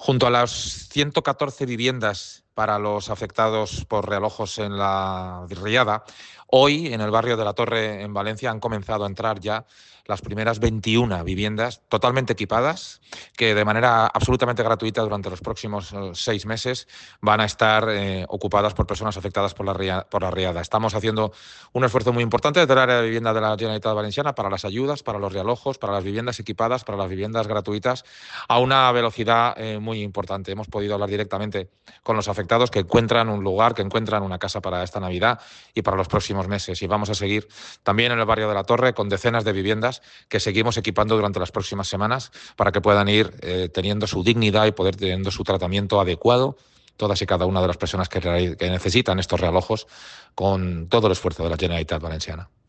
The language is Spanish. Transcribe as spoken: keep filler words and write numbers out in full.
Junto a las ciento catorce viviendas para los afectados por realojos en la Riada, hoy en el barrio de la Torre, en Valencia, han comenzado a entrar ya las primeras veintiuna viviendas totalmente equipadas, que de manera absolutamente gratuita durante los próximos eh, seis meses van a estar eh, ocupadas por personas afectadas por la, ria, por la Riada. Estamos haciendo un esfuerzo muy importante desde el área de vivienda de la Generalitat Valenciana para las ayudas, para los realojos, para las viviendas equipadas, para las viviendas gratuitas, a una velocidad eh, muy importante. Hemos podido hablar directamente con los afectados que encuentran un lugar, que encuentran una casa para esta Navidad y para los próximos meses. Y vamos a seguir también en el barrio de la Torre con decenas de viviendas que seguimos equipando durante las próximas semanas para que puedan ir eh, teniendo su dignidad y poder teniendo su tratamiento adecuado todas y cada una de las personas que, que necesitan estos realojos con todo el esfuerzo de la Generalitat Valenciana.